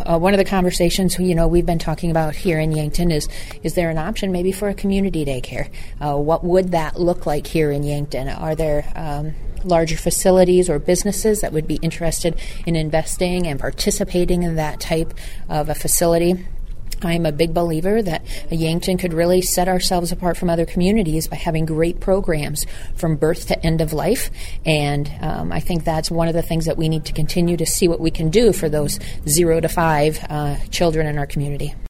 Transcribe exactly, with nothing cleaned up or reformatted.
Uh, one of the conversations, you know, we've been talking about here in Yankton is, is there an option maybe for a community daycare? Uh, what would that look like here in Yankton? Are there um, larger facilities or businesses that would be interested in investing and participating in that type of a facility? I'm a big believer that Yankton could really set ourselves apart from other communities by having great programs from birth to end of life. And um, I think that's one of the things that we need to continue to see what we can do for those zero to five uh, children in our community.